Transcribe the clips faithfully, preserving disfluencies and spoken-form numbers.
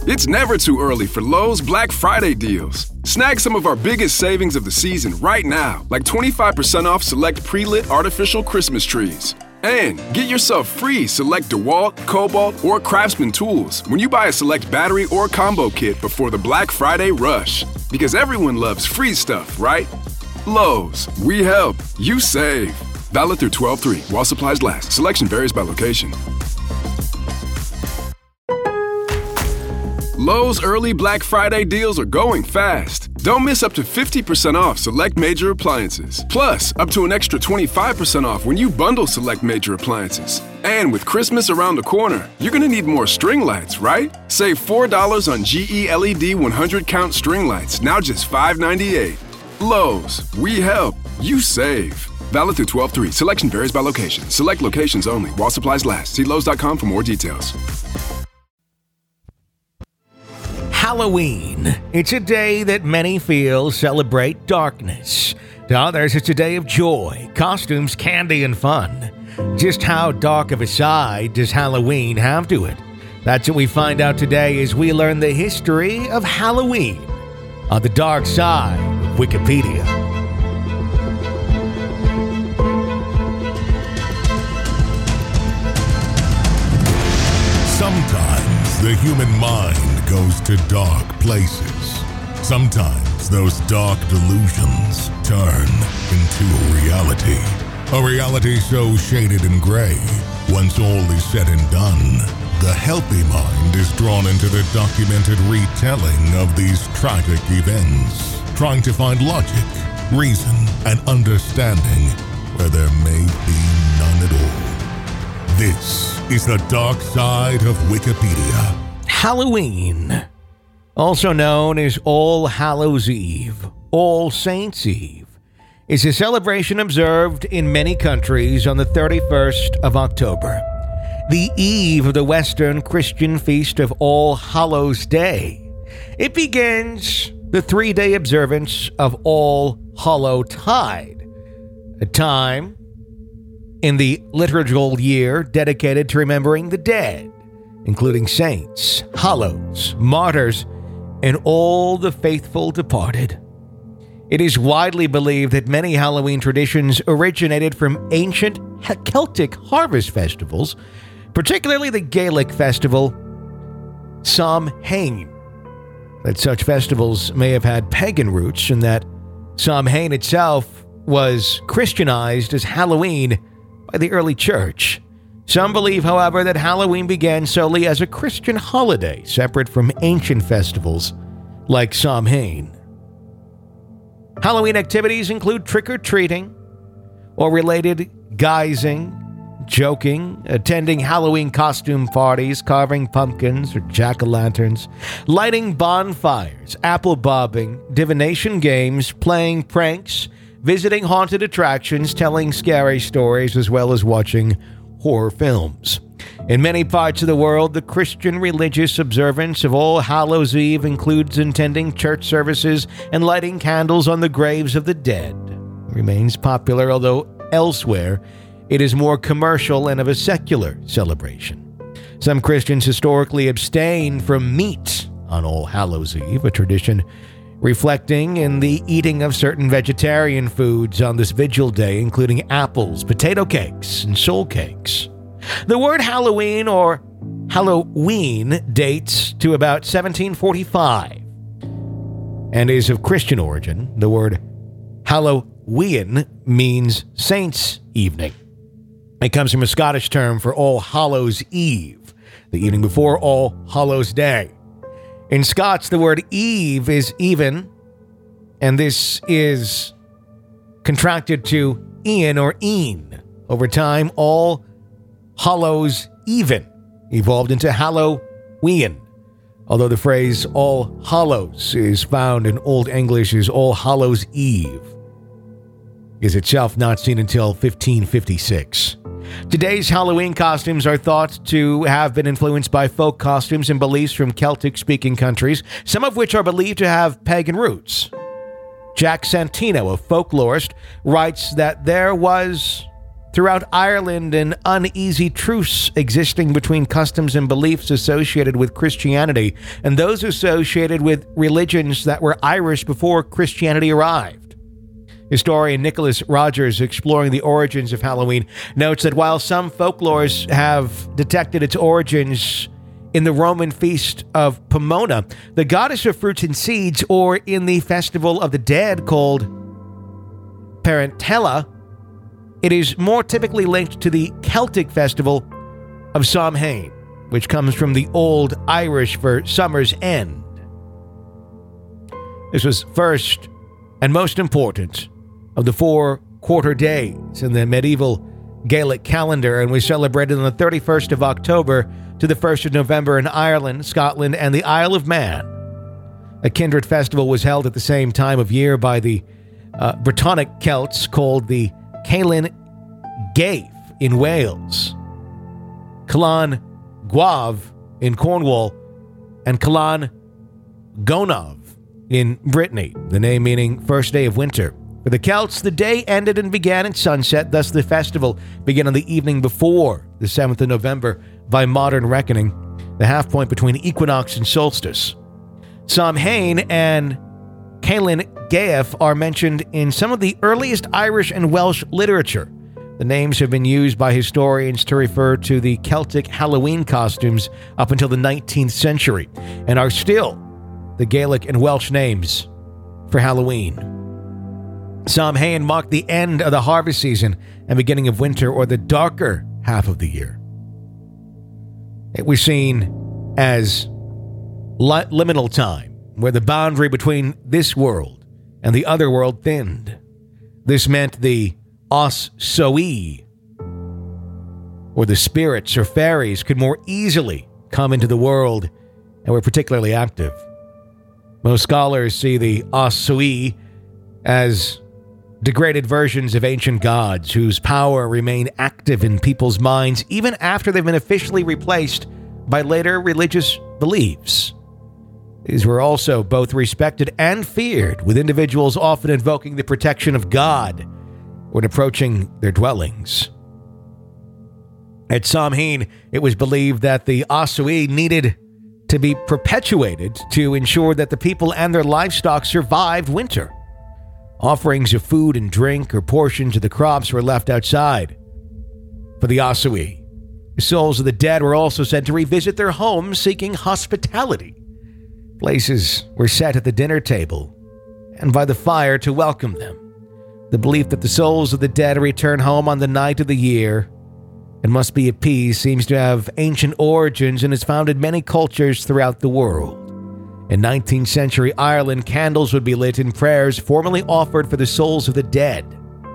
It's never too early for Lowe's Black Friday deals. Snag some of our biggest savings of the season right now, like twenty-five percent off select pre-lit artificial Christmas trees. And get yourself free select DeWalt, Cobalt, or Craftsman tools when you buy a select battery or combo kit before the Black Friday rush. Because everyone loves free stuff, right? Lowe's, we help, you save. Valid through twelve three while supplies last. Selection varies by location. Lowe's early Black Friday deals are going fast. Don't miss up to fifty percent off select major appliances. Plus, up to an extra twenty-five percent off when you bundle select major appliances. And with Christmas around the corner, you're gonna need more string lights, right? Save four dollars on G E L E D one hundred count string lights, now just five ninety-eight. Lowe's, we help, you save. Valid through twelve three. Selection varies by location. Select locations only while supplies last. See Lowe's dot com for more details. Halloween. It's a day that many feel celebrate darkness. To others, it's a day of joy, costumes, candy, and fun. Just how dark of a side does Halloween have to it? That's what we find out today as we learn the history of Halloween on the dark side of Wikipedia. Sometimes the human mind goes to dark places. Sometimes those dark delusions turn into a reality. A reality so shaded in gray, once all is said and done, the healthy mind is drawn into the documented retelling of these tragic events, trying to find logic, reason, and understanding where there may be none at all. This is the dark side of Wikipedia. Halloween, also known as All Hallows Eve, All Saints Eve, is a celebration observed in many countries on the thirty-first of October, the eve of the Western Christian feast of All Hallows Day. It begins the three-day observance of All Hallow Tide, a time in the liturgical year dedicated to remembering the dead, including saints, hallows, martyrs, and all the faithful departed. It is widely believed that many Halloween traditions originated from ancient Celtic harvest festivals, particularly the Gaelic festival Samhain. That such festivals may have had pagan roots and that Samhain itself was Christianized as Halloween by the early church. Some believe, however, that Halloween began solely as a Christian holiday, separate from ancient festivals like Samhain. Halloween activities include trick-or-treating or related guising, joking, attending Halloween costume parties, carving pumpkins or jack-o'-lanterns, lighting bonfires, apple bobbing, divination games, playing pranks, visiting haunted attractions, telling scary stories, as well as watching horror films. In many parts of the world, the Christian religious observance of All Hallows Eve includes attending church services and lighting candles on the graves of the dead. It remains popular, although elsewhere it is more commercial and of a secular celebration. Some Christians historically abstained from meat on All Hallows Eve, a tradition reflecting in the eating of certain vegetarian foods on this vigil day, including apples, potato cakes, and soul cakes. The word Halloween or Halloween dates to about seventeen forty-five and is of Christian origin. The word Halloween means Saints' Evening. It comes from a Scottish term for All Hallows Eve, the evening before All Hallows Day. In Scots, the word Eve is even, and this is contracted to Ian or Een. Over time, All Hallows Even evolved into Halloween, although the phrase All Hallows is found in Old English as All Hallows Eve, is itself not seen until fifteen fifty-six. Today's Halloween costumes are thought to have been influenced by folk costumes and beliefs from Celtic-speaking countries, some of which are believed to have pagan roots. Jack Santino, a folklorist, writes that there was Throughout Ireland, an uneasy truce existing between customs and beliefs associated with Christianity and those associated with religions that were Irish before Christianity arrived. Historian Nicholas Rogers, exploring the origins of Halloween, notes that while some folklores have detected its origins in the Roman feast of Pomona, the goddess of fruits and seeds, or in the festival of the dead called Parentella, it is more typically linked to the Celtic festival of Samhain, which comes from the Old Irish for summer's end. This was first and most important of the four quarter days in the medieval Gaelic calendar, and was celebrated on the thirty-first of October to the first of November in Ireland, Scotland, and the Isle of Man. A kindred festival was held at the same time of year by the uh, Brittonic Celts called the Caelan Gaeth in Wales, Calan Gaeaf in Cornwall, and Calan Gaeaf in Brittany, the name meaning first day of winter. For the Celts, the day ended and began at sunset, thus the festival began on the evening before the seventh of November by modern reckoning, the half point between equinox and solstice. Samhain and Caelan Gaeaf are mentioned in some of the earliest Irish and Welsh literature. The names have been used by historians to refer to the Celtic Halloween costumes up until the nineteenth century, and are still the Gaelic and Welsh names for Halloween. Samhain marked the end of the harvest season and beginning of winter, or the darker half of the year. It was seen as li- liminal time, where the boundary between this world and the other world thinned. This meant the Os Soi, or the spirits or fairies, could more easily come into the world and were particularly active. Most scholars see the Os Soi as degraded versions of ancient gods whose power remained active in people's minds even after they've been officially replaced by later religious beliefs. These were also both respected and feared, with individuals often invoking the protection of God when approaching their dwellings. At Samhain, it was believed that the Os Soi needed to be perpetuated to ensure that the people and their livestock survived winter. Offerings of food and drink or portions of the crops were left outside. For the Os Soi, the souls of the dead were also said to revisit their homes seeking hospitality. Places were set at the dinner table and by the fire to welcome them. The belief that the souls of the dead return home on the night of the year and must be appeased seems to have ancient origins and is found in many cultures throughout the world. In nineteenth century Ireland, candles would be lit and prayers formally offered for the souls of the dead.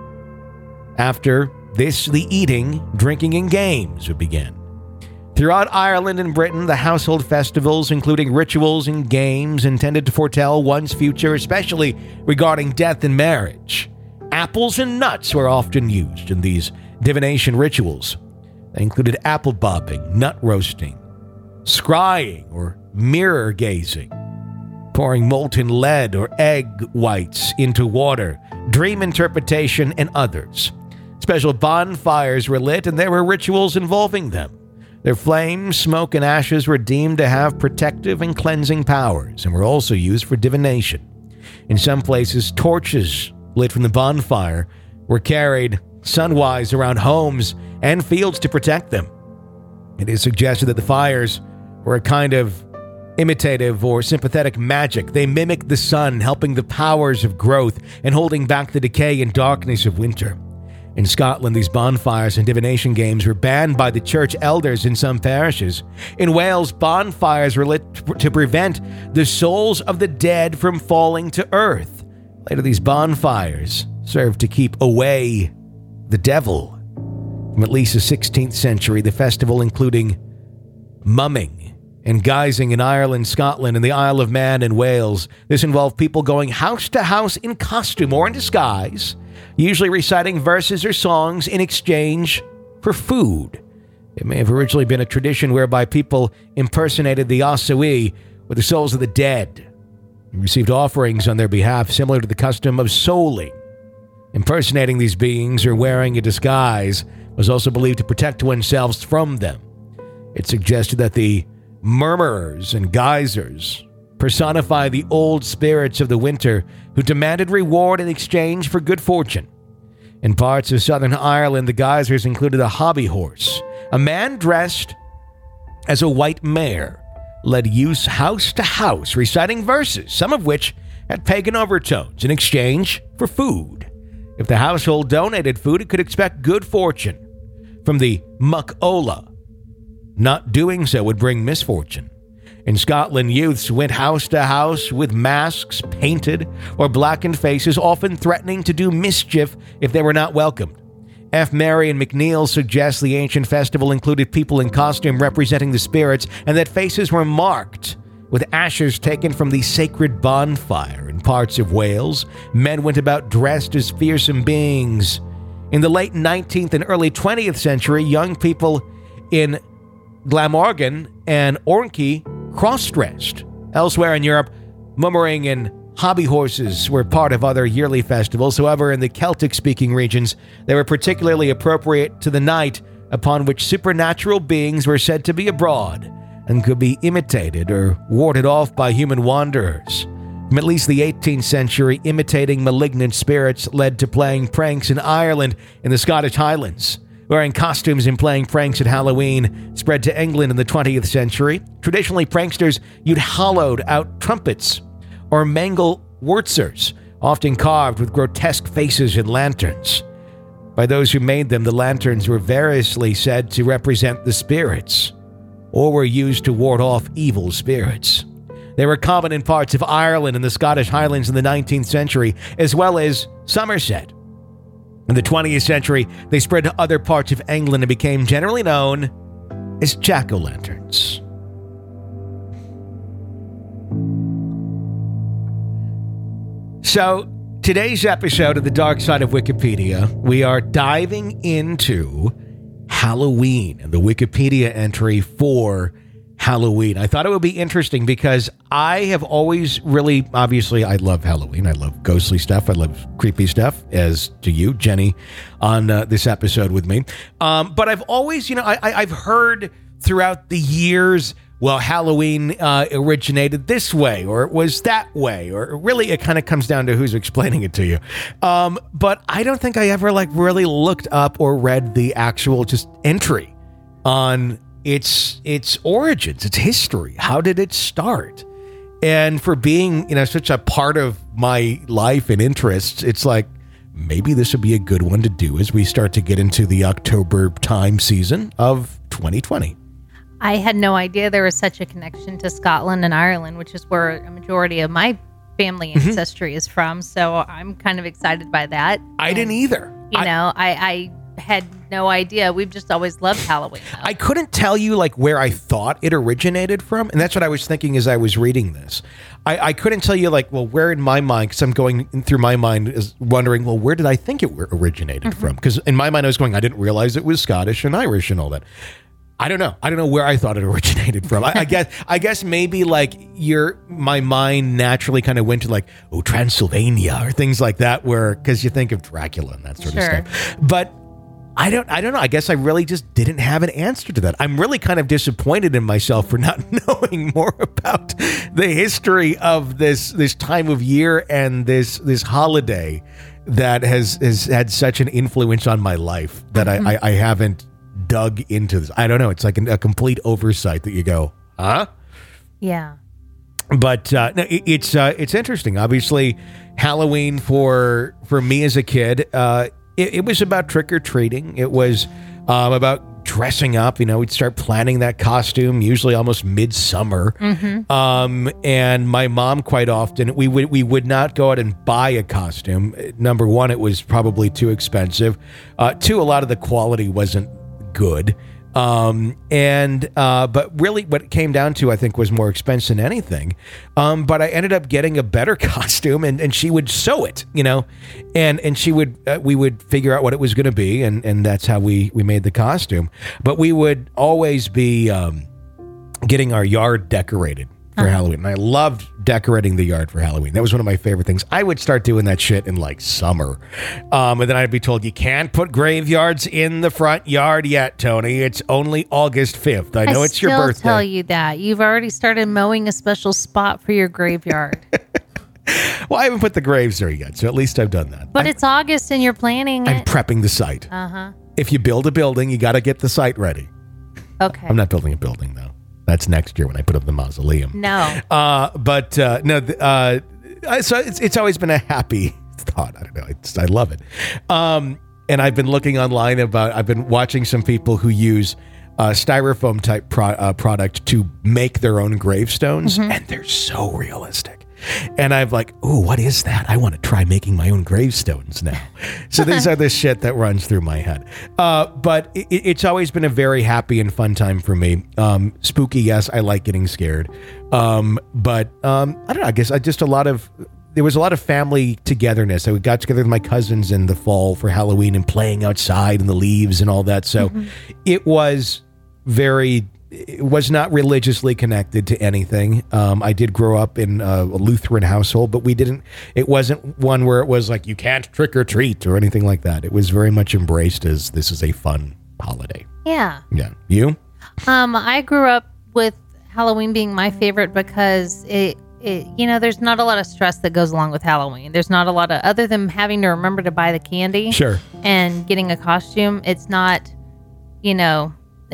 After this, the eating, drinking, and games would begin. Throughout Ireland and Britain, the household festivals, including rituals and games intended to foretell one's future, especially regarding death and marriage. Apples and nuts were often used in these divination rituals. They included apple bobbing, nut roasting, scrying or mirror gazing, pouring molten lead or egg whites into water, dream interpretation, and others. Special bonfires were lit, and there were rituals involving them. Their flames, smoke, and ashes were deemed to have protective and cleansing powers and were also used for divination. In some places, torches lit from the bonfire were carried sunwise around homes and fields to protect them. It is suggested that the fires were a kind of imitative or sympathetic magic. They mimicked the sun, helping the powers of growth and holding back the decay and darkness of winter. In Scotland, these bonfires and divination games were banned by the church elders in some parishes. In Wales, bonfires were lit to prevent the souls of the dead from falling to earth. Later, these bonfires served to keep away the devil. From at least the sixteenth century, the festival, including mumming and guising in Ireland, Scotland, and the Isle of Man in Wales. This involved people going house to house in costume or in disguise, usually reciting verses or songs in exchange for food. It may have originally been a tradition whereby people impersonated the Os Soi or the souls of the dead and received offerings on their behalf, similar to the custom of souling Impersonating these beings or wearing a disguise was also believed to protect oneself from them. It suggested that the murmurers and geysers personify the old spirits of the winter who demanded reward in exchange for good fortune. In parts of southern Ireland, the geysers included a hobby horse. A man dressed as a white mare led youths house to house, reciting verses, some of which had pagan overtones, in exchange for food. If the household donated food, it could expect good fortune from the muck ola. Not doing so would bring misfortune. In Scotland, youths went house to house with masks, painted or blackened faces, often threatening to do mischief if they were not welcomed. F. Marion McNeill suggests the ancient festival included people in costume representing the spirits and that faces were marked with ashes taken from the sacred bonfire. In parts of Wales, men went about dressed as fearsome beings. In the late nineteenth and early twentieth century, young people in Glamorgan and Orkney cross-dressed. Elsewhere in Europe, mummering and hobby horses were part of other yearly festivals. However, in the Celtic-speaking regions, they were particularly appropriate to the night upon which supernatural beings were said to be abroad and could be imitated or warded off by human wanderers. From at least the eighteenth century, imitating malignant spirits led to playing pranks in Ireland and the Scottish Highlands. Wearing costumes and playing pranks at Halloween spread to England in the twentieth century. Traditionally, pranksters used hollowed-out trumpets or mangle wurzers, often carved with grotesque faces and lanterns. By those who made them, the lanterns were variously said to represent the spirits, or were used to ward off evil spirits. They were common in parts of Ireland and the Scottish Highlands in the nineteenth century, as well as Somerset. In the twentieth century, they spread to other parts of England and became generally known as jack-o'-lanterns. So, today's episode of The Dark Side of Wikipedia, we are diving into Halloween and the Wikipedia entry for Halloween. I thought it would be interesting because I have always really, obviously, I love Halloween. I love ghostly stuff. I love creepy stuff, as do you, Jenny, on uh, this episode with me. Um, but I've always, you know, I, I, I've heard throughout the years, well, Halloween uh, originated this way, or it was that way, or really it kind of comes down to who's explaining it to you. Um, but I don't think I ever like really looked up or read the actual just entry on its its origins, its history. How did it start? And for being, you know, such a part of my life and interests, it's like maybe this would be a good one to do as we start to get into the October time season of twenty twenty. I had no idea there was such a connection to Scotland and Ireland, which is where a majority of my family ancestry mm-hmm. is from. So I'm kind of excited by that. I and, didn't either. You I, know, I, I had no idea. We've just always loved Halloween, though. I couldn't tell you like where I thought it originated from. And that's what I was thinking as I was reading this. I, I couldn't tell you like, well, where in my mind, because I'm going through my mind is wondering, well, where did I think it originated mm-hmm. from? Because in my mind, I was going, I didn't realize it was Scottish and Irish and all that. I don't know. I don't know where I thought it originated from. I, I guess I guess maybe like your my mind naturally kind of went to like, oh, Transylvania or things like that, where because you think of Dracula and that sort sure. of stuff. But I don't I don't know. I guess I really just didn't have an answer to that. I'm really kind of disappointed in myself for not knowing more about the history of this this time of year and this this holiday that has has had such an influence on my life that mm-hmm. I, I, I haven't dug into this. I don't know. It's like a, a complete oversight that you go, huh? Yeah. But uh, no, it, it's uh, it's interesting. Obviously, Halloween for for me as a kid, uh, it, it was about trick or treating. It was um, about dressing up. You know, we'd start planning that costume, usually almost midsummer. Mm-hmm. Um, and my mom, quite often, we would we would not go out and buy a costume. Number one, it was probably too expensive. Uh, two, a lot of the quality wasn't good. Um, and, uh, but really what it came down to, I think, was more expense than anything. Um, but I ended up getting a better costume and, and she would sew it, you know, and, and she would, uh, we would figure out what it was going to be. And, and that's how we, we made the costume. But we would always be, um, getting our yard decorated for uh-huh. Halloween. And I loved decorating the yard for Halloween. That was one of my favorite things. I would start doing that shit in like summer. Um, and then I'd be told, you can't put graveyards in the front yard yet, Tony. It's only August fifth. I know I it's your birthday. I tell you that. You've already started mowing a special spot for your graveyard. Well, I haven't put the graves there yet, so at least I've done that. But I'm, it's August and you're planning I'm it. prepping the site. Uh-huh. If you build a building, you got to get the site ready. Okay. I'm not building a building, though. That's next year when I put up the mausoleum. No. Uh, but uh, no, uh, so it's it's always been a happy thought. I don't know. It's, I love it. Um, and I've been looking online about, I've been watching some people who use uh, styrofoam type pro, uh, product to make their own gravestones. Mm-hmm. And they're so realistic. And I'm like, oh, what is that? I want to try making my own gravestones now. So these are the shit that runs through my head. Uh, but it, it's always been a very happy and fun time for me. Um, spooky, yes, I like getting scared. Um, but um, I don't know, I guess I just a lot of, there was a lot of family togetherness. I got together with my cousins in the fall for Halloween and playing outside in the leaves and all that. So mm-hmm. it was very... It was not religiously connected to anything. Um, I did grow up in a Lutheran household, but we didn't, it wasn't one where it was like, you can't trick or treat or anything like that. It was very much embraced as this is a fun holiday. Yeah. Yeah. You? Um, I grew up with Halloween being my favorite because it, it, you know, there's not a lot of stress that goes along with Halloween. There's not a lot of, other than having to remember to buy the candy. Sure. And getting a costume. It's not, you know,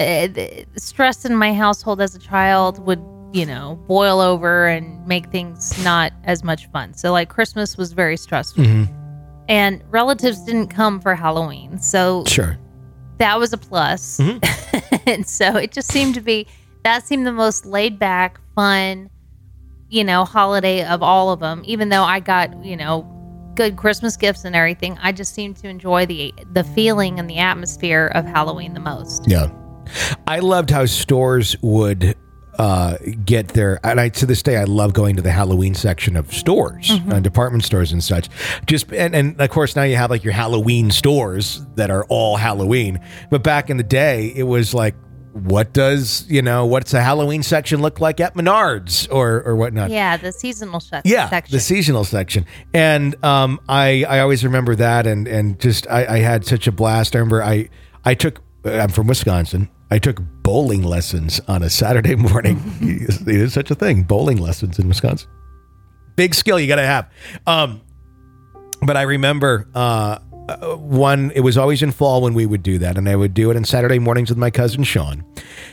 the stress in my household as a child would, you know, boil over and make things not as much fun. So like Christmas was very stressful. Mm-hmm. And relatives didn't come for Halloween. So sure, that was a plus. Mm-hmm. And so it just seemed to be, that seemed the most laid back, fun, you know, holiday of all of them. Even though I got, you know, good Christmas gifts and everything, I just seemed to enjoy the the feeling and the atmosphere of Halloween the most. Yeah. I loved how stores would uh, get their, and I, to this day, I love going to the Halloween section of stores, mm-hmm. uh, department stores and such. Just and, and of course, now you have like your Halloween stores that are all Halloween. But back in the day, it was like, what does, you know, what's a Halloween section look like at Menards or or whatnot? Yeah, the seasonal sh- yeah, section. the seasonal section. And um, I I always remember that, and and just I, I had such a blast. I remember I I took. I'm from Wisconsin. I took bowling lessons on a Saturday morning. It is such a thing, bowling lessons in Wisconsin. Big skill you got to have. Um, but I remember uh, one, it was always in fall when we would do that, and I would do it on Saturday mornings with my cousin Sean.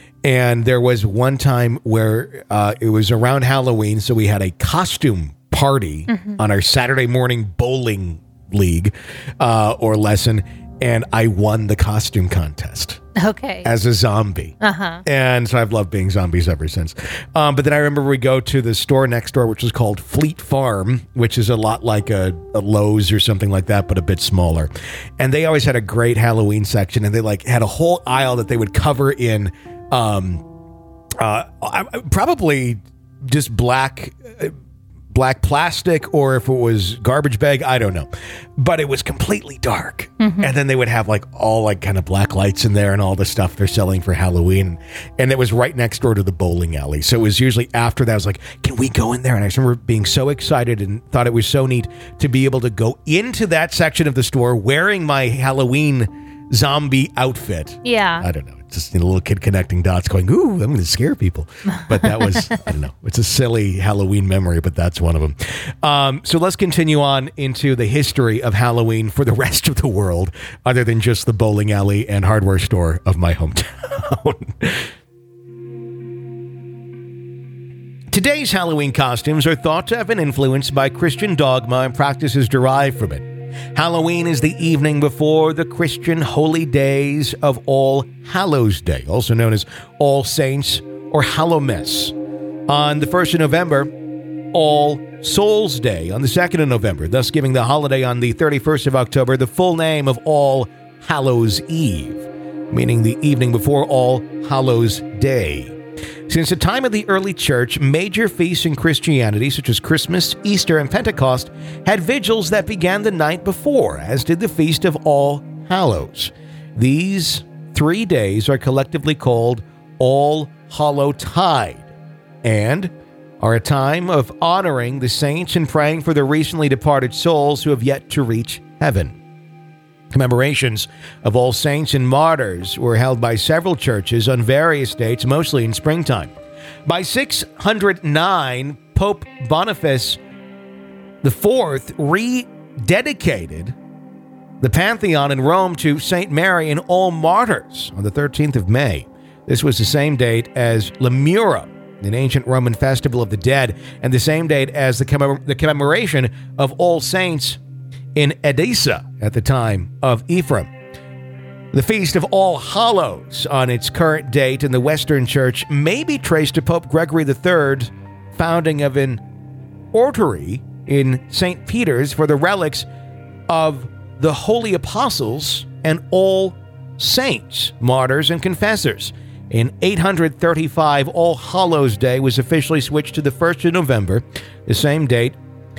And there was one time where uh, it was around Halloween, so we had a costume party mm-hmm. on our Saturday morning bowling league uh, or lesson, and I won the costume contest. Okay. As a zombie. Uh-huh. And so I've loved being zombies ever since. Um, but then I remember we go to the store next door, which was called Fleet Farm, which is a lot like a, a Lowe's or something like that, but a bit smaller. And they always had a great Halloween section, and they like had a whole aisle that they would cover in um, uh, probably just black... Uh, black plastic, or if it was garbage bag, I don't know. But it was completely dark. Mm-hmm. And then they would have like all like kind of black lights in there and all the stuff they're selling for Halloween. And it was right next door to the bowling alley. So it was usually after that, I was like, can we go in there? And I remember being so excited and thought it was so neat to be able to go into that section of the store wearing my Halloween zombie outfit. Yeah. I don't know. Just you know, a little kid connecting dots going, ooh, I'm going to scare people. But that was, I don't know, it's a silly Halloween memory, but that's one of them. Um, so let's continue on into the history of Halloween for the rest of the world, other than just the bowling alley and hardware store of my hometown. Today's Halloween costumes are thought to have been influenced by Christian dogma and practices derived from it. Halloween is the evening before the Christian holy days of All Hallows Day, also known as All Saints or Hallowmas. On the first of November, All Souls Day on the second of November, thus giving the holiday on the thirty-first of October the full name of All Hallows Eve, meaning the evening before All Hallows Day. Since the time of the early church, major feasts in Christianity, such as Christmas, Easter, and Pentecost, had vigils that began the night before, as did the Feast of All Hallows. These three days are collectively called All Hallowtide and are a time of honoring the saints and praying for the recently departed souls who have yet to reach heaven. Commemorations of All Saints and Martyrs were held by several churches on various dates, mostly in springtime. By six hundred nine, Pope Boniface the Fourth rededicated the Pantheon in Rome to Saint Mary and all martyrs on the thirteenth of May. This was the same date as Lemura, an ancient Roman festival of the dead, and the same date as the, commem- the commemoration of All Saints in Edessa at the time of Ephraim. The Feast of All Hallows, on its current date in the Western Church, may be traced to Pope Gregory the Third, founding of an oratory in Saint Peter's for the relics of the Holy Apostles and All Saints, Martyrs, and Confessors. In eight hundred thirty-five, All Hallows Day was officially switched to the first of November, the same date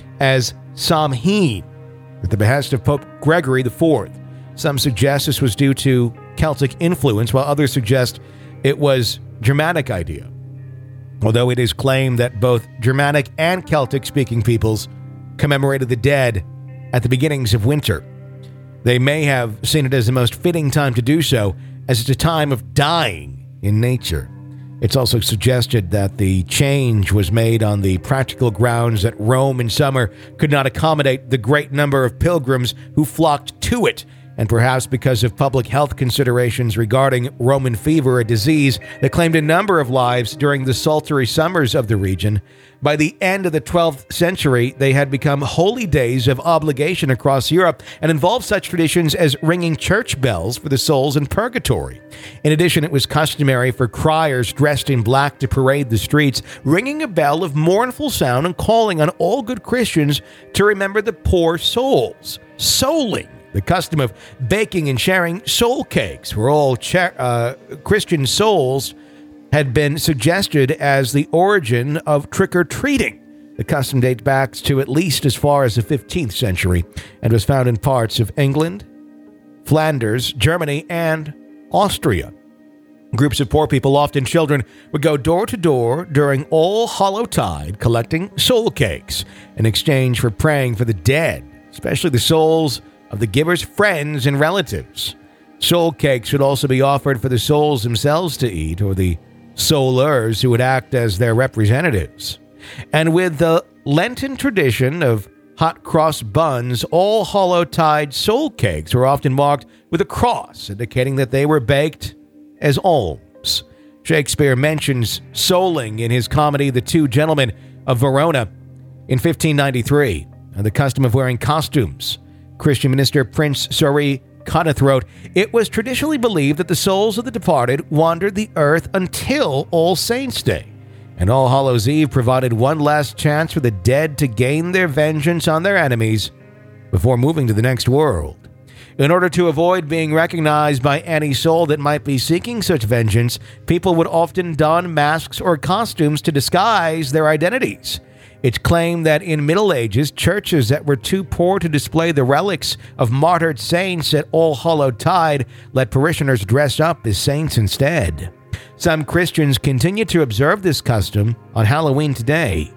as Samhain, at the behest of Pope Gregory the Fourth. Some suggest this was due to Celtic influence, while others suggest it was Germanic idea. Although it is claimed that both Germanic and Celtic-speaking peoples commemorated the dead at the beginnings of winter, they may have seen it as the most fitting time to do so, as it's a time of dying in nature. It's also suggested that the change was made on the practical grounds that Rome in summer could not accommodate the great number of pilgrims who flocked to it, and perhaps because of public health considerations regarding Roman fever, a disease that claimed a number of lives during the sultry summers of the region. By the end of the twelfth century, they had become holy days of obligation across Europe and involved such traditions as ringing church bells for the souls in purgatory. In addition, it was customary for criers dressed in black to parade the streets, ringing a bell of mournful sound and calling on all good Christians to remember the poor souls. Souling, the custom of baking and sharing soul cakes for all cha- uh, Christian souls, had been suggested as the origin of trick-or-treating. The custom dates back to at least as far as the fifteenth century and was found in parts of England, Flanders, Germany, and Austria. Groups of poor people, often children, would go door to door during All Hallowtide collecting soul cakes in exchange for praying for the dead, especially the souls of the giver's friends and relatives. Soul cakes would also be offered for the souls themselves to eat, or the soulers who would act as their representatives. And with the Lenten tradition of hot cross buns, All Hallowtide soul cakes were often marked with a cross, indicating that they were baked as alms. Shakespeare mentions souling in his comedy The Two Gentlemen of Verona in fifteen ninety-three, and the custom of wearing costumes. Christian minister Prince Surrey Conneth wrote, "It was traditionally believed that the souls of the departed wandered the earth until All Saints' Day, and All Hallows' Eve provided one last chance for the dead to gain their vengeance on their enemies before moving to the next world. In order to avoid being recognized by any soul that might be seeking such vengeance, people would often don masks or costumes to disguise their identities. It's claimed that in Middle Ages, churches that were too poor to display the relics of martyred saints at All Hallowtide let parishioners dress up as saints instead. Some Christians continue to observe this custom on Halloween today.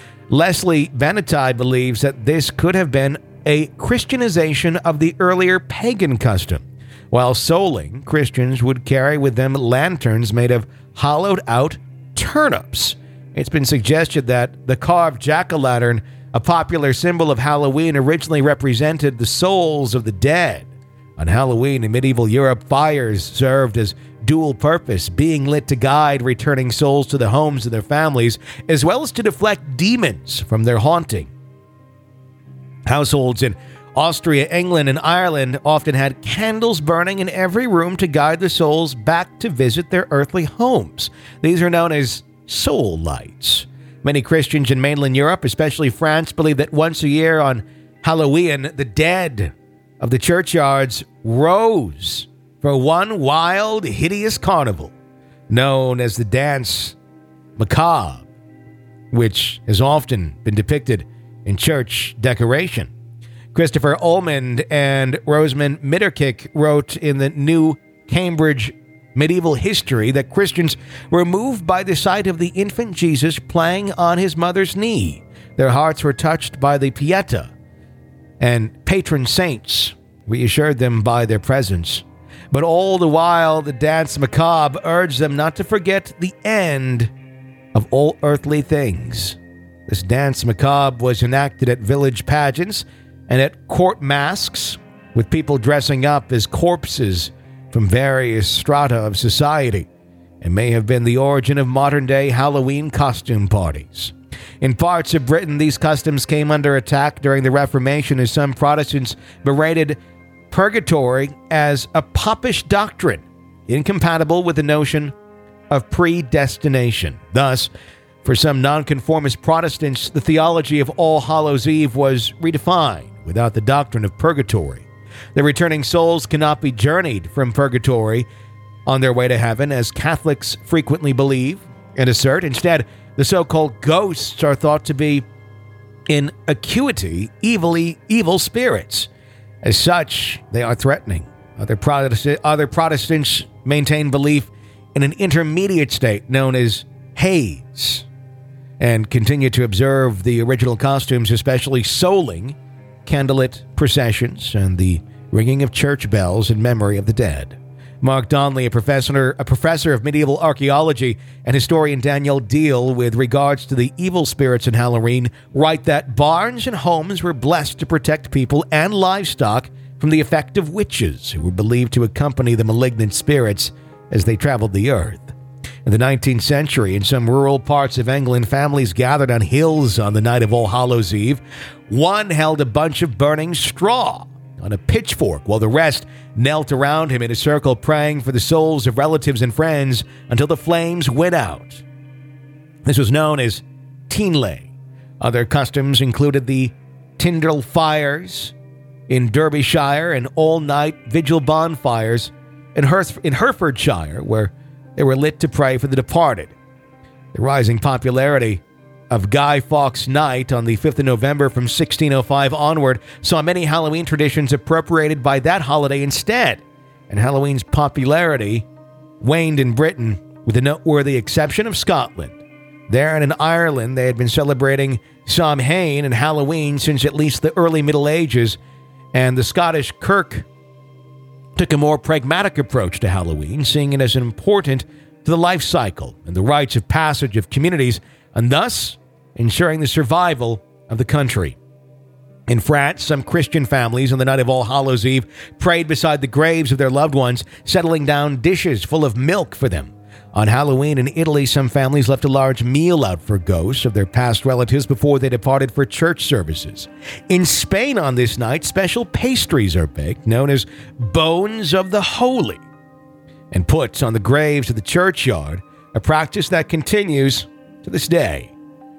Leslie Bannatyne believes that this could have been a Christianization of the earlier pagan custom. While souling, Christians would carry with them lanterns made of hollowed-out turnips. It's been suggested that the carved jack-o'-lantern, a popular symbol of Halloween, originally represented the souls of the dead. On Halloween in medieval Europe, fires served as dual purpose, being lit to guide returning souls to the homes of their families, as well as to deflect demons from their haunting. Households in Austria, England, and Ireland often had candles burning in every room to guide the souls back to visit their earthly homes. These are known as soul lights. Many Christians in mainland Europe, especially France, believe that once a year on Halloween, the dead of the churchyards rose for one wild, hideous carnival known as the Dance Macabre, which has often been depicted in church decoration. Christopher Ullman and Rosamund Mitterkick wrote in the New Cambridge medieval history that Christians were moved by the sight of the infant Jesus playing on his mother's knee. Their hearts were touched by the Pietà, and patron saints reassured them by their presence. But all the while, the Danse Macabre urged them not to forget the end of all earthly things. This Danse Macabre was enacted at village pageants and at court masques, with people dressing up as corpses from various strata of society, and may have been the origin of modern-day Halloween costume parties. In parts of Britain, these customs came under attack during the Reformation as some Protestants berated purgatory as a popish doctrine, incompatible with the notion of predestination. Thus, for some nonconformist Protestants, the theology of All Hallows' Eve was redefined without the doctrine of purgatory. The returning souls cannot be journeyed from purgatory on their way to heaven, as Catholics frequently believe and assert. Instead, the so-called ghosts are thought to be, in acuity, evilly, evil spirits. As such, they are threatening. Other, Protestant, other Protestants maintain belief in an intermediate state known as haze, and continue to observe the original costumes, especially souling, candlelit processions, and the ringing of church bells in memory of the dead. Mark Donnelly, a professor, a professor of medieval archaeology, and historian Daniel Deal, with regards to the evil spirits in Halloween, write that barns and homes were blessed to protect people and livestock from the effect of witches, who were believed to accompany the malignant spirits as they traveled the earth. In the nineteenth century, in some rural parts of England, families gathered on hills on the night of All Hallows' Eve. One held a bunch of burning straw on a pitchfork, while the rest knelt around him in a circle praying for the souls of relatives and friends until the flames went out. This was known as Teenlay. Other customs included the Tyndall fires in Derbyshire and all-night vigil bonfires in, Herf- in Herefordshire, where they were lit to pray for the departed. The rising popularity of Guy Fawkes Night on the fifth of November from sixteen oh five onward saw many Halloween traditions appropriated by that holiday instead, and Halloween's popularity waned in Britain, with the noteworthy exception of Scotland. There and in Ireland, they had been celebrating Samhain and Halloween since at least the early Middle Ages, and the Scottish Kirk took a more pragmatic approach to Halloween, seeing it as important to the life cycle and the rites of passage of communities, and thus ensuring the survival of the country. In France, some Christian families on the night of All Hallows' Eve prayed beside the graves of their loved ones, settling down dishes full of milk for them. On Halloween in Italy, some families left a large meal out for ghosts of their past relatives before they departed for church services. In Spain on this night, special pastries are baked, known as bones of the holy, and put on the graves of the churchyard, a practice that continues to this day.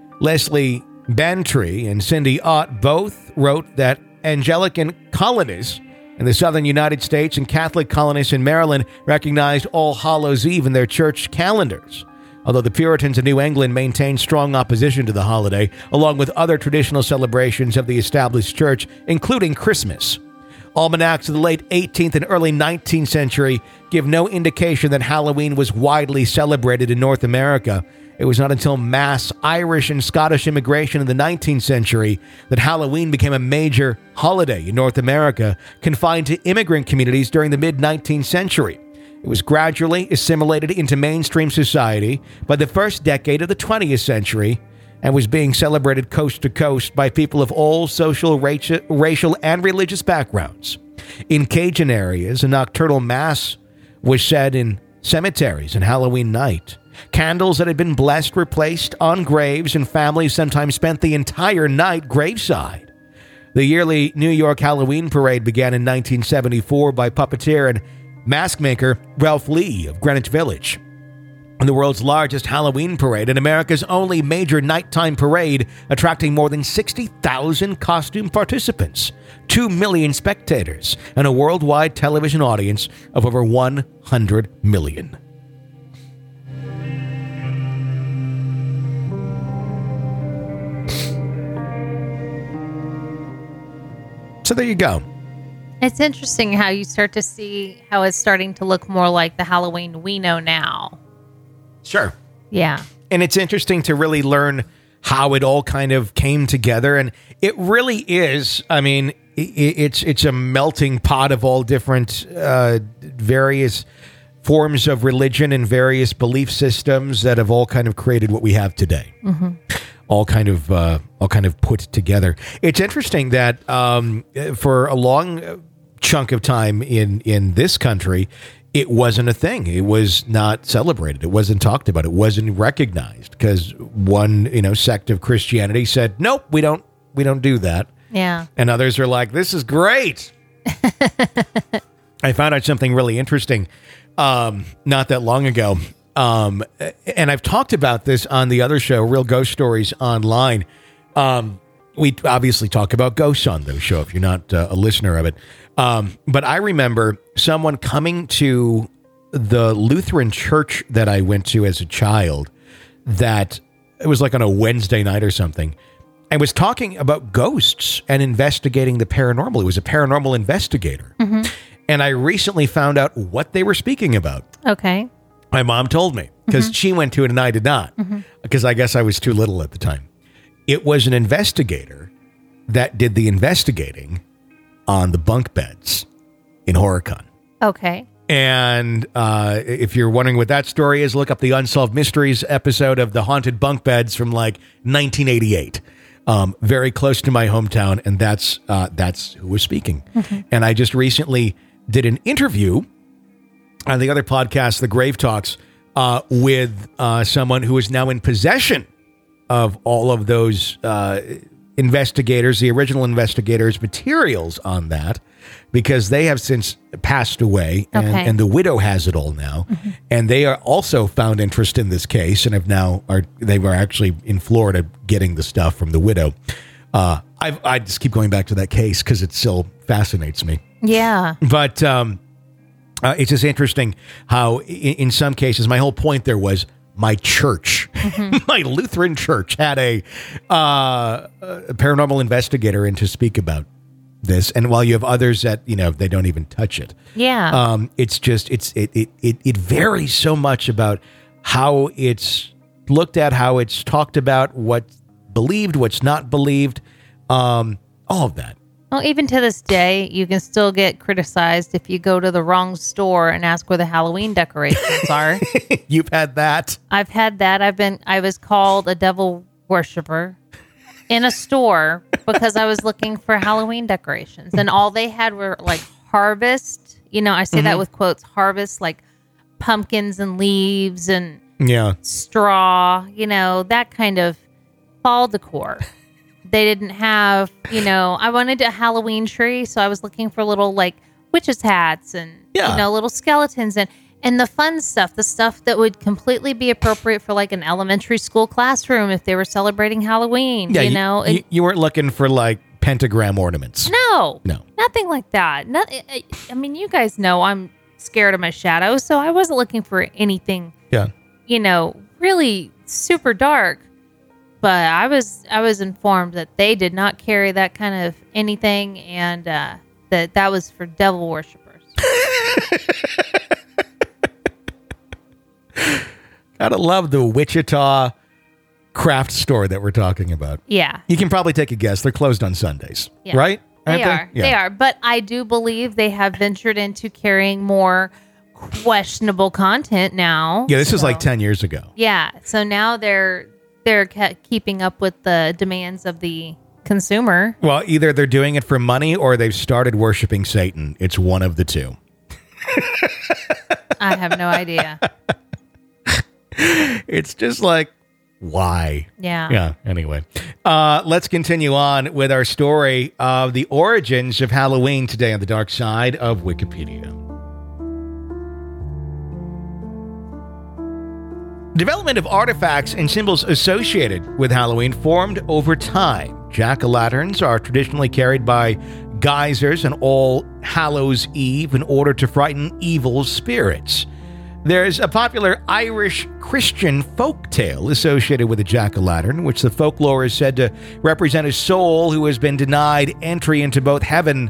Leslie Bantry and Cindy Ott both wrote that Anglican colonists in the southern United States and Catholic colonists in Maryland recognized All Hallows' Eve in their church calendars, although the Puritans in New England maintained strong opposition to the holiday, along with other traditional celebrations of the established church, including Christmas. Almanacs of the late eighteenth and early nineteenth century give no indication that Halloween was widely celebrated in North America. It was not until mass Irish and Scottish immigration in the nineteenth century that Halloween became a major holiday in North America, confined to immigrant communities during the mid-nineteenth century. It was gradually assimilated into mainstream society by the first decade of the twentieth century and was being celebrated coast to coast by people of all social, racial, and religious backgrounds. In Cajun areas, a nocturnal mass was said in cemeteries on Halloween night. Candles that had been blessed were placed on graves, and families sometimes spent the entire night graveside. The yearly New York Halloween Parade began in nineteen seventy-four by puppeteer and mask maker Ralph Lee of Greenwich Village. The world's largest Halloween parade and America's only major nighttime parade, attracting more than sixty thousand costume participants, two million spectators, and a worldwide television audience of over one hundred million. So there you go. It's interesting how you start to see how it's starting to look more like the Halloween we know now. Sure. Yeah. And it's interesting to really learn how it all kind of came together. And it really is, I mean, it, it's it's a melting pot of all different uh, various forms of religion and various belief systems that have all kind of created what we have today. Mm-hmm. All kind of uh, all kind of put together. It's interesting that um, for a long chunk of time in, in this country, it wasn't a thing. It was not celebrated. It wasn't talked about. It wasn't recognized because one, you know, sect of Christianity said, "Nope, we don't, we don't do that." Yeah. And others are like, "This is great." I found out something really interesting um, not that long ago, um, and I've talked about this on the other show, Real Ghost Stories Online. Um, we obviously talk about ghosts on the show if you're not uh, a listener of it. Um, but I remember someone coming to the Lutheran church that I went to as a child, that it was like on a Wednesday night or something, and was talking about ghosts and investigating the paranormal. It was a paranormal investigator. Mm-hmm. And I recently found out what they were speaking about. Okay. My mom told me because mm-hmm. she went to it and I did not, because mm-hmm. I guess I was too little at the time. It was an investigator that did the investigating on the bunk beds in Horicon. Okay. And uh, if you're wondering what that story is, look up the Unsolved Mysteries episode of the haunted bunk beds from like nineteen eighty-eight. Um, very close to my hometown, and that's uh, that's who was speaking. Mm-hmm. And I just recently did an interview on the other podcast, The Grave Talks, uh, with uh, someone who is now in possession of all of those uh, investigators, the original investigators' materials on that, because they have since passed away, and, okay. and the widow has it all now. Mm-hmm. And they are also found interest in this case, and have now are they were actually in Florida getting the stuff from the widow. Uh, I I just keep going back to that case because it still fascinates me. Yeah, but um, uh, it's just interesting how in, in some cases, my whole point there was my church, mm-hmm. my Lutheran church had a, uh, a paranormal investigator in to speak about this. And while you have others that, you know, they don't even touch it. Yeah. Um, it's just, it's, it, it, it, it varies so much about how it's looked at, how it's talked about, what's believed, what's not believed, um, all of that. Well, even to this day, you can still get criticized if you go to the wrong store and ask where the Halloween decorations are. You've had that. I've had that. I've been, I was called a devil worshiper in a store because I was looking for Halloween decorations, and all they had were like harvest. You know, I say mm-hmm. that with quotes, harvest, like pumpkins and leaves and yeah, straw, you know, that kind of fall decor. They didn't have, you know, I wanted a Halloween tree, so I was looking for little like witches' hats and, yeah. you know, little skeletons and, and the fun stuff, the stuff that would completely be appropriate for like an elementary school classroom if they were celebrating Halloween, yeah, you know. You, it, you weren't looking for like pentagram ornaments. No. No. Nothing like that. Not, I, I mean, you guys know I'm scared of my shadow, so I wasn't looking for anything, yeah, you know, really super dark. But I was I was informed that they did not carry that kind of anything, and uh, that that was for devil worshippers. Gotta love the Wichita craft store that we're talking about. Yeah. You can probably take a guess. They're closed on Sundays, yeah. right? They Aren't are. They? Yeah. They are. But I do believe they have ventured into carrying more questionable content now. Yeah, this so, is like ten years ago. Yeah. So now they're... They're keeping up with the demands of the consumer. Well, either they're doing it for money or they've started worshiping Satan. It's one of the two. I have no idea. It's just like, why? Yeah. Yeah. Anyway, uh, let's continue on with our story of the origins of Halloween today on the dark side of Wikipedia. Development of artifacts and symbols associated with Halloween formed over time. Jack-o'-lanterns are traditionally carried by geysers on All Hallows Eve in order to frighten evil spirits. There's a popular Irish Christian folk tale associated with the jack-o'-lantern, which the folklore is said to represent a soul who has been denied entry into both heaven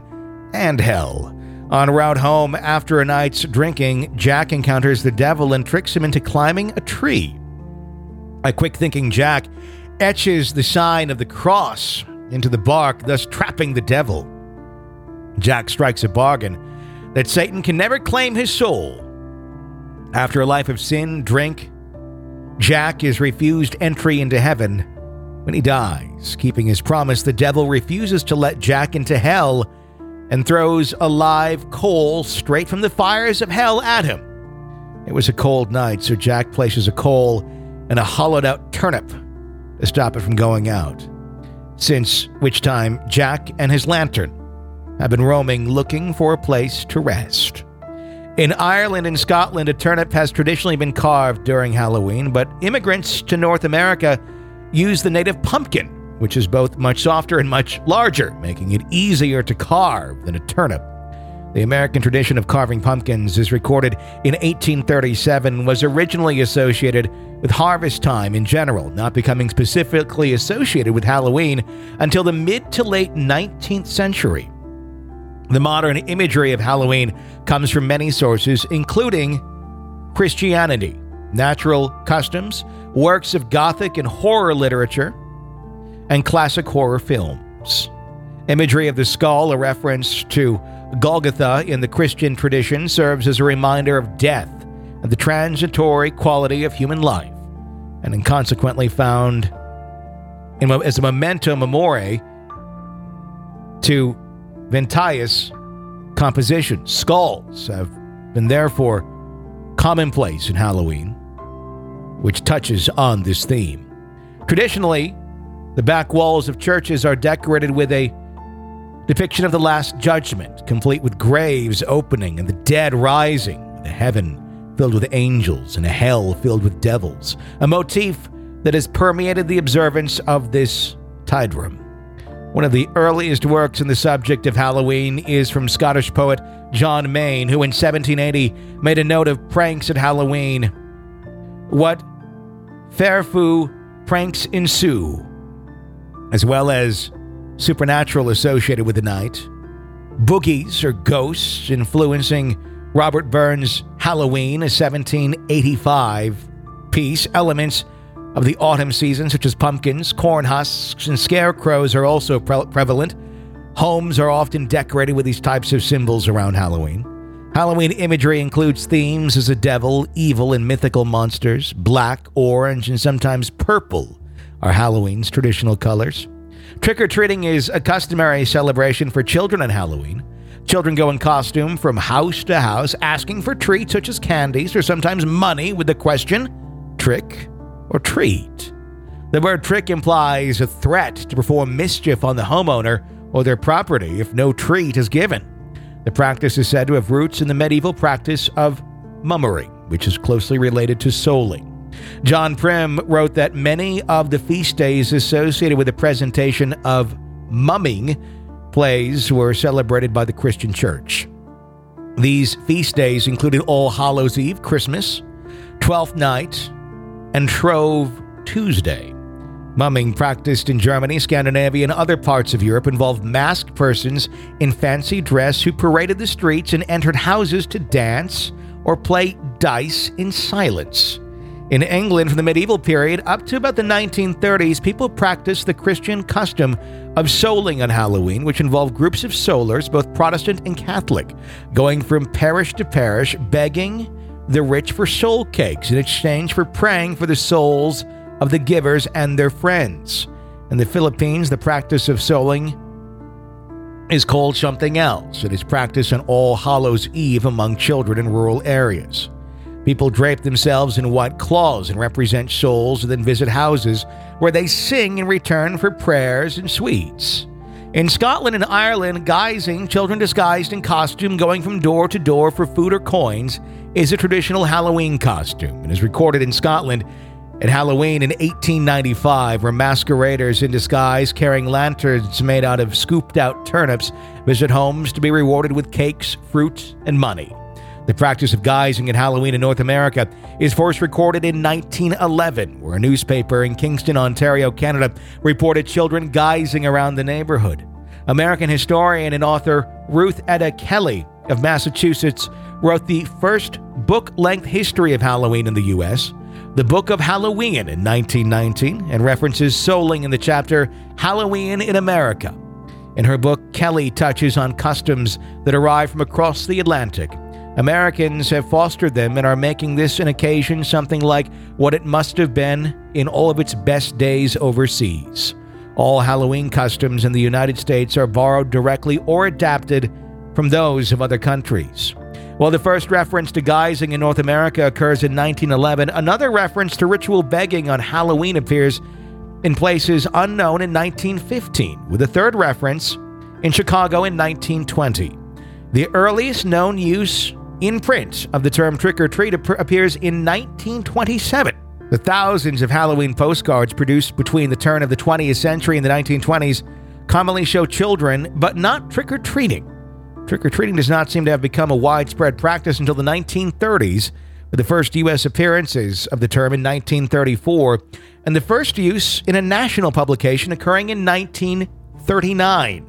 and hell. En route home after a night's drinking, Jack encounters the devil and tricks him into climbing a tree. A quick-thinking Jack etches the sign of the cross into the bark, thus trapping the devil. Jack strikes a bargain that Satan can never claim his soul. After a life of sin, drink, Jack is refused entry into heaven. When he dies, keeping his promise, the devil refuses to let Jack into hell and throws a live coal straight from the fires of hell at him. It was a cold night, so Jack places a coal in a hollowed-out turnip to stop it from going out, since which time Jack and his lantern have been roaming looking for a place to rest. In Ireland and Scotland, a turnip has traditionally been carved during Halloween, but immigrants to North America use the native pumpkin, which is both much softer and much larger, making it easier to carve than a turnip. The American tradition of carving pumpkins is recorded in eighteen thirty-seven, was originally associated with harvest time in general, not becoming specifically associated with Halloween until the mid to late nineteenth century. The modern imagery of Halloween comes from many sources, including Christianity, natural customs, works of Gothic and horror literature, and classic horror films. Imagery of the skull, a reference to Golgotha in the Christian tradition, serves as a reminder of death and the transitory quality of human life, and consequently found in, as a memento mori to Ventius compositions. Skulls have been therefore commonplace in Halloween, which touches on this theme. Traditionally, the back walls of churches are decorated with a depiction of the Last Judgment, complete with graves opening and the dead rising, with a heaven filled with angels and a hell filled with devils, a motif that has permeated the observance of this Tidrum. One of the earliest works in the subject of Halloween is from Scottish poet John Mayne, who in seventeen eighty made a note of pranks at Halloween. What fearful pranks ensue, as well as supernatural associated with the night. Boogies or ghosts influencing Robert Burns' Halloween, a seventeen eighty-five piece. Elements of the autumn season, such as pumpkins, corn husks, and scarecrows, are also pre- prevalent. Homes are often decorated with these types of symbols around Halloween. Halloween imagery includes themes as a devil, evil, and mythical monsters. Black, orange, and sometimes purple are Halloween's traditional colors. Trick-or-treating is a customary celebration for children on Halloween. Children go in costume from house to house, asking for treats such as candies or sometimes money with the question, trick or treat. The word trick implies a threat to perform mischief on the homeowner or their property if no treat is given. The practice is said to have roots in the medieval practice of mummery, which is closely related to souling. John Prim wrote that many of the feast days associated with the presentation of mumming plays were celebrated by the Christian Church. These feast days included All Hallows Eve, Christmas, Twelfth Night, and Shrove Tuesday. Mumming, practiced in Germany, Scandinavia, and other parts of Europe, involved masked persons in fancy dress who paraded the streets and entered houses to dance or play dice in silence. In England, from the medieval period up to about the nineteen thirties, people practiced the Christian custom of souling on Halloween, which involved groups of soulers, both Protestant and Catholic, going from parish to parish, begging the rich for soul cakes in exchange for praying for the souls of the givers and their friends. In the Philippines, the practice of souling is called something else. It is practiced on All Hallows Eve among children in rural areas. People drape themselves in white cloths and represent souls and then visit houses where they sing in return for prayers and sweets. In Scotland and Ireland, guising, children disguised in costume going from door to door for food or coins, is a traditional Halloween costume and is recorded in Scotland at Halloween in eighteen ninety-five, where masqueraders in disguise carrying lanterns made out of scooped-out turnips visit homes to be rewarded with cakes, fruit, and money. The practice of guising at Halloween in North America is first recorded in nineteen eleven, where a newspaper in Kingston, Ontario, Canada, reported children guising around the neighborhood. American historian and author Ruth Etta Kelly of Massachusetts wrote the first book-length history of Halloween in the U S, The Book of Halloween, in nineteen nineteen, and references Soling in the chapter Halloween in America. In her book, Kelly touches on customs that arrive from across the Atlantic. Americans have fostered them and are making this an occasion something like what it must have been in all of its best days overseas. All Halloween customs in the United States are borrowed directly or adapted from those of other countries. While the first reference to guising in North America occurs in nineteen eleven, another reference to ritual begging on Halloween appears in places unknown in nineteen fifteen, with a third reference in Chicago in nineteen twenty. The earliest known use in print of the term trick-or-treat ap- appears in nineteen twenty-seven. The thousands of Halloween postcards produced between the turn of the twentieth century and the nineteen twenties commonly show children, but not trick-or-treating. Trick-or-treating does not seem to have become a widespread practice until the nineteen thirties, with the first U S appearances of the term in nineteen thirty-four, and the first use in a national publication occurring in nineteen thirty-nine.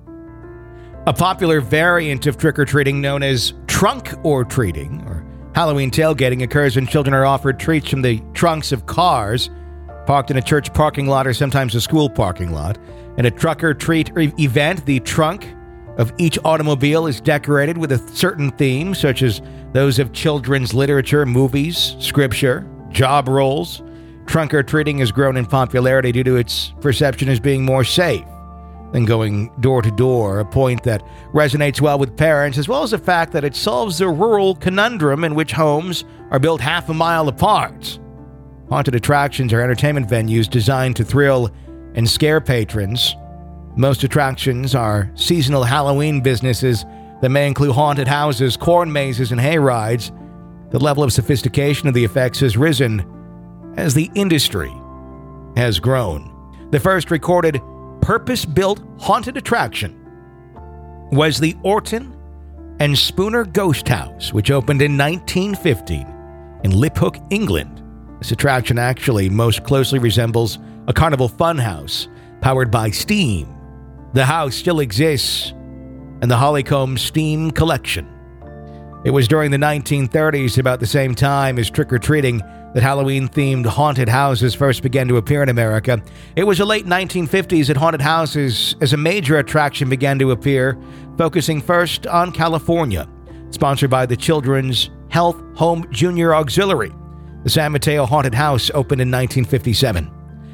A popular variant of trick-or-treating known as trunk-or-treating, or Halloween tailgating, occurs when children are offered treats from the trunks of cars parked in a church parking lot or sometimes a school parking lot. In a truck-or-treat event, the trunk of each automobile is decorated with a certain theme, such as those of children's literature, movies, scripture, job roles. Trunk-or-treating has grown in popularity due to its perception as being more safe than going door to door, a point that resonates well with parents, as well as the fact that it solves the rural conundrum in which homes are built half a mile apart. Haunted attractions are entertainment venues designed to thrill and scare patrons. Most attractions are seasonal Halloween businesses that may include haunted houses, corn mazes, and hay rides. The level of sophistication of the effects has risen as the industry has grown. The first recorded purpose-built haunted attraction was the Orton and Spooner Ghost House, which opened in nineteen fifteen in Liphook, England. This attraction actually most closely resembles a carnival funhouse powered by steam. The house still exists in the Hollycomb Steam Collection. It was during the nineteen thirties, about the same time as trick-or-treating, that Halloween-themed haunted houses first began to appear in America. It was the late nineteen fifties that haunted houses as a major attraction began to appear, focusing first on California. Sponsored by the Children's Health Home Junior Auxiliary, the San Mateo Haunted House opened in nineteen fifty-seven.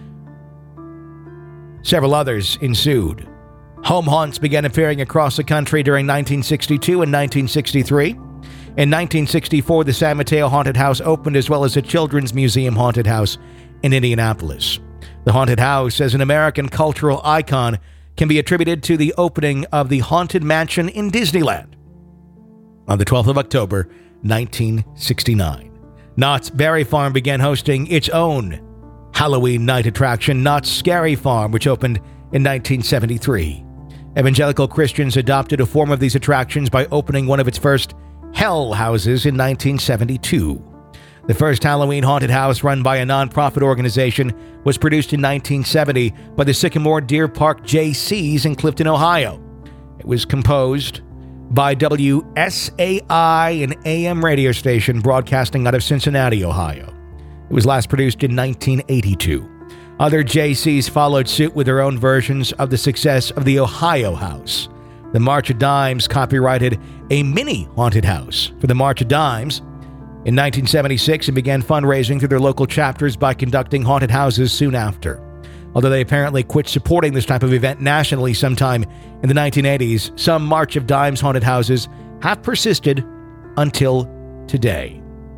Several others ensued. Home haunts began appearing across the country during nineteen sixty-two and nineteen sixty-three. In nineteen sixty-four, the San Mateo Haunted House opened, as well as the Children's Museum Haunted House in Indianapolis. The Haunted House, as an American cultural icon, can be attributed to the opening of the Haunted Mansion in Disneyland on the twelfth of October, nineteen sixty-nine. Knott's Berry Farm began hosting its own Halloween night attraction, Knott's Scary Farm, which opened in nineteen seventy-three. Evangelical Christians adopted a form of these attractions by opening one of its first Hell Houses in nineteen seventy-two. The first Halloween haunted house, run by a nonprofit organization, was produced in nineteen seventy by the Sycamore Deer Park J Cs in Clifton, Ohio. It was composed by W S A I, an A M radio station broadcasting out of Cincinnati, Ohio. It was last produced in nineteen eighty-two. Other J Cs followed suit with their own versions of the success of the Ohio House. The March of Dimes copyrighted a mini haunted house for the March of Dimes in nineteen seventy-six and began fundraising through their local chapters by conducting haunted houses soon after. Although they apparently quit supporting this type of event nationally sometime in the nineteen eighties, some March of Dimes haunted houses have persisted until today.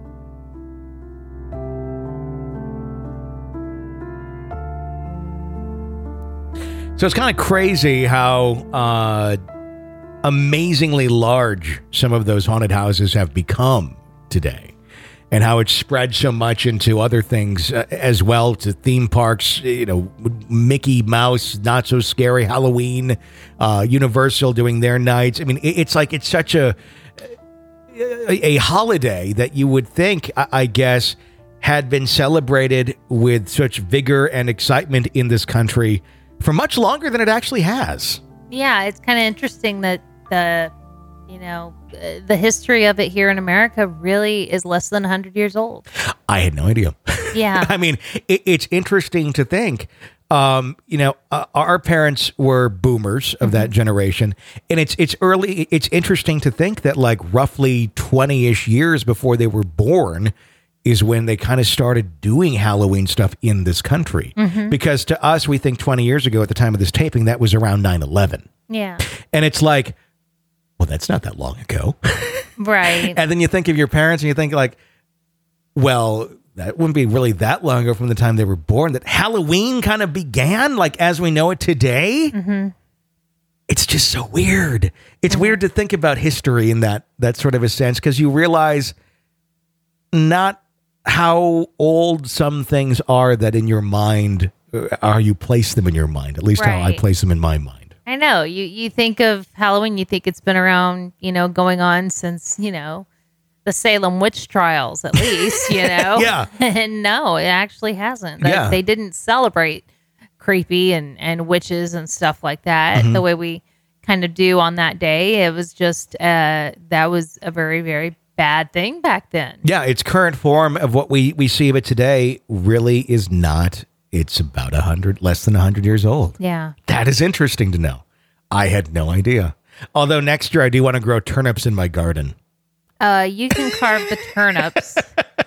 So it's kind of crazy how uh, amazingly large some of those haunted houses have become today, and how it's spread so much into other things uh, as well, to theme parks, you know, Mickey Mouse, Not So Scary Halloween, uh, Universal doing their nights. I mean, it, it's like it's such a, a a holiday that you would think, I, I guess, had been celebrated with such vigor and excitement in this country for much longer than it actually has. Yeah, it's kind of interesting that the, you know, the history of it here in America really is less than one hundred years old. I had no idea. Yeah. I mean, it, it's interesting to think, um, you know, uh, our parents were boomers of mm-hmm. that generation. And it's it's early. It's interesting to think that like roughly twenty-ish years before they were born is when they kind of started doing Halloween stuff in this country. Mm-hmm. Because to us, we think twenty years ago at the time of this taping, that was around nine eleven. Yeah. And it's like, well, that's not that long ago. Right. And then you think of your parents and you think like, well, that wouldn't be really that long ago from the time they were born that Halloween kind of began, like as we know it today. Mm-hmm. It's just so weird. It's mm-hmm. weird to think about history in that that sort of a sense, because you realize not how old some things are that in your mind, uh, how you place them in your mind, at least right. how I place them in my mind. I know. You you think of Halloween, you think it's been around, you know, going on since, you know, the Salem witch trials, at least, you know? Yeah. And no, it actually hasn't. They, yeah. they didn't celebrate creepy and, and witches and stuff like that mm-hmm. the way we kind of do on that day. It was just, uh, that was a very, very bad thing back then. Yeah, its current form of what we, we see of it today really is not. It's about a hundred, less than a hundred years old. Yeah. That is interesting to know. I had no idea. Although next year I do want to grow turnips in my garden. Uh, you can carve the turnips.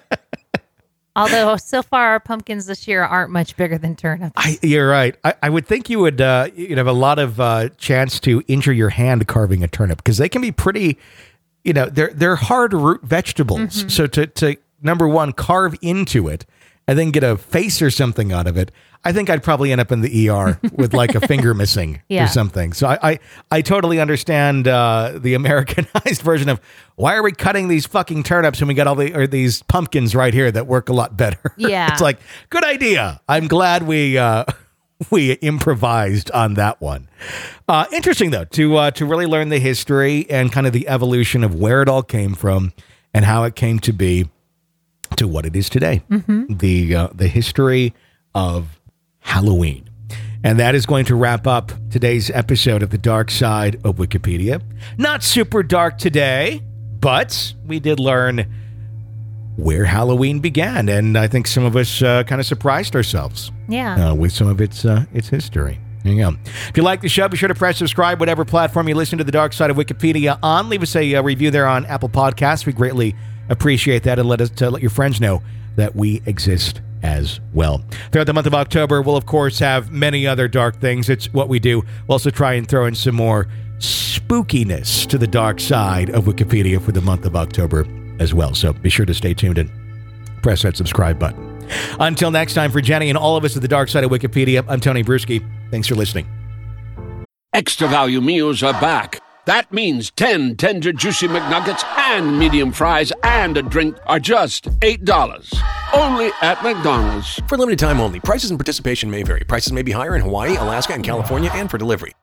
Although so far our pumpkins this year aren't much bigger than turnips. I, you're right. I, I would think you would uh, you'd have a lot of uh, chance to injure your hand carving a turnip, because they can be pretty, you know, they're they're hard root vegetables. Mm-hmm. So to to number one, carve into it and then get a face or something out of it, I think I'd probably end up in the E R with like a finger missing yeah. or something. So I, I, I totally understand uh, the Americanized version of, why are we cutting these fucking turnips when we got all the or these pumpkins right here that work a lot better? Yeah. It's like, good idea. I'm glad we uh, we improvised on that one. Uh, interesting though, to uh, to really learn the history and kind of the evolution of where it all came from and how it came to be to what it is today. Mm-hmm. The uh, the history of Halloween. And that is going to wrap up today's episode of The Dark Side of Wikipedia. Not super dark today, but we did learn where Halloween began. And I think some of us uh, kind of surprised ourselves yeah. uh, with some of its uh, its history. There you go. If you like the show, be sure to press subscribe, whatever platform you listen to The Dark Side of Wikipedia on. Leave us a, a review there on Apple Podcasts. We greatly appreciate that, and let us to let your friends know that we exist as well. Throughout the month of October, we'll of course have many other dark things. It's what we do. We'll also try and throw in some more spookiness to the dark side of Wikipedia for the month of October as well. So be sure to stay tuned and press that subscribe button. Until next time, for Jenny and all of us at the Dark Side of Wikipedia, I'm Tony Bruschi. Thanks for listening. Extra value meals are back. That means ten tender, juicy McNuggets and medium fries and a drink are just eight dollars. Only at McDonald's. For limited time only. Prices and participation may vary. Prices may be higher in Hawaii, Alaska, and California, and for delivery.